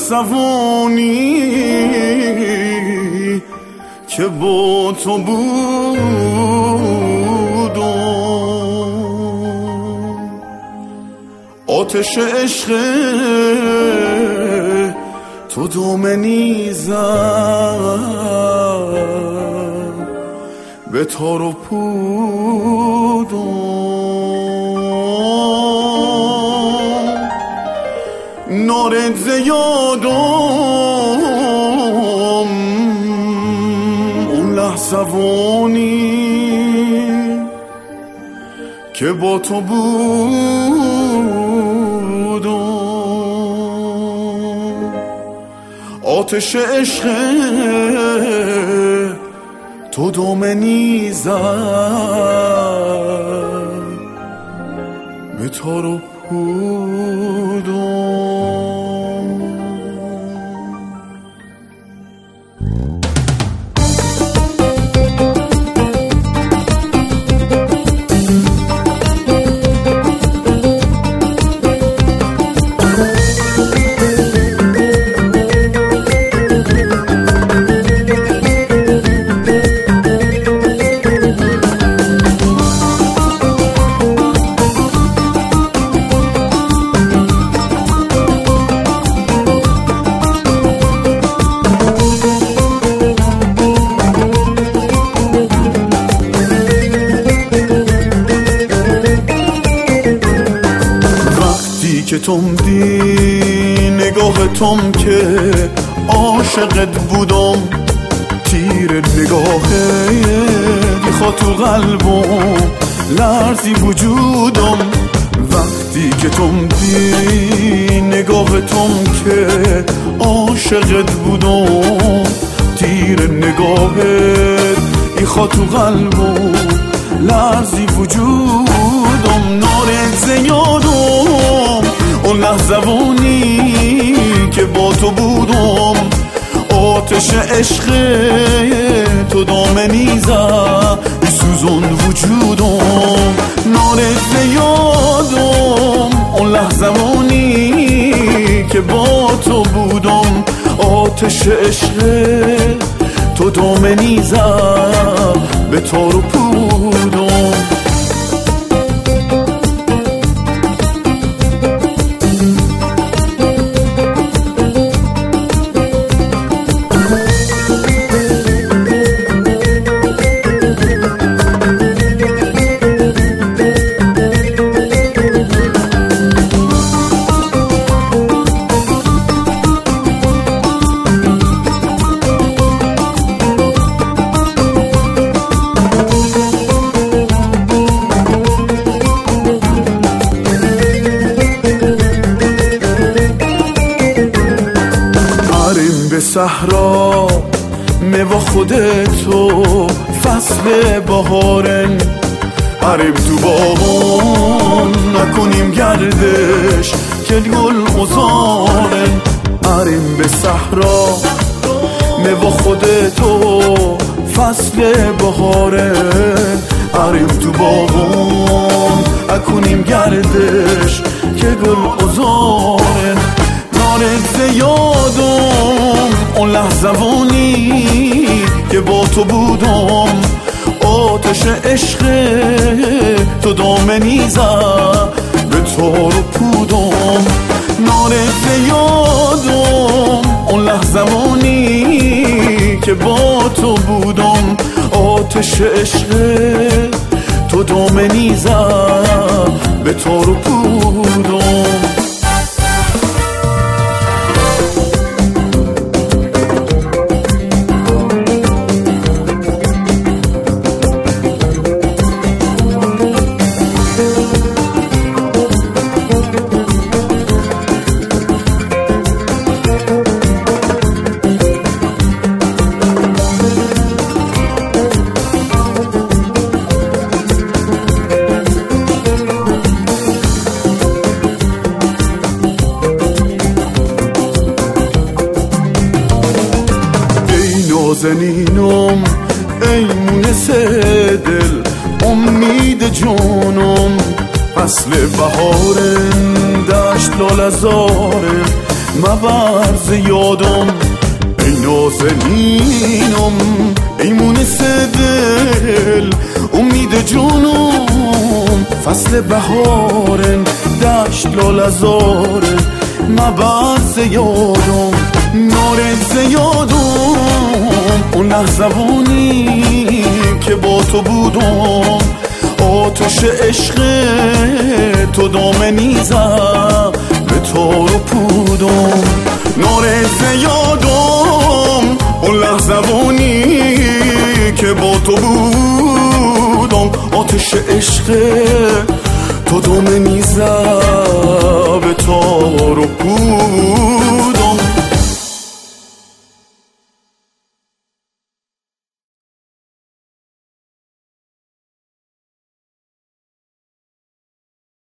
لحظوانی که با تو بودم، آتش عشق تو دامنی زد به تار و پودم، نارت زیادم اون لحظوانی که با تو بودم، آتش عشق تو دامنی زد به تار و پودم. که تم دی نگاه تم که عاشقت بودم، تیر نگاهه بیخوا تو قلبم لرزی وجودم. وقتی که تم دی نگاه تم که عاشقت بودم، تیر نگاهت بیخوا تو قلبم لرزی وجودم. نارت زیادم اون لحظوانی که با تو بودم، آتش عشق تو دامنی زد سوزون وجودم. نارت زیادم اون لحظوانی که با تو بودم، آتش عشق تو دامنی زد به تار و پودم. صحرا میوه خودتو فصل بهارن، عرب تو باغون نکنیم گردش که گل ازارن. عرب به صحرا میوه خودتو فصل بهارن، عرب تو باغون نکنیم گردش که گل ازارن. نارت زیادم اون لحظوانی که با تو بودم، آتش عشق تو دامنی زد به تار و پودم. نارت زیادم اون لحظوانی که با تو بودم، آتش عشق تو دامنی زد به تار و پودم. نازنینم ای مونس دل، امید جانم فصل بهارن، دشت لالزارن، مبرز یادم ای نازنینم ای مونس دل امید جونم فصل بهارن دشت لالزارن مبرز یادم نارز یادم اون لحظوانی که با تو بودم آتش عشق تو دامنی زد به تار و پودم نارز یادم اون لحظوانی که با تو بودم آتش عشق تو دامنی زد به تار و پودم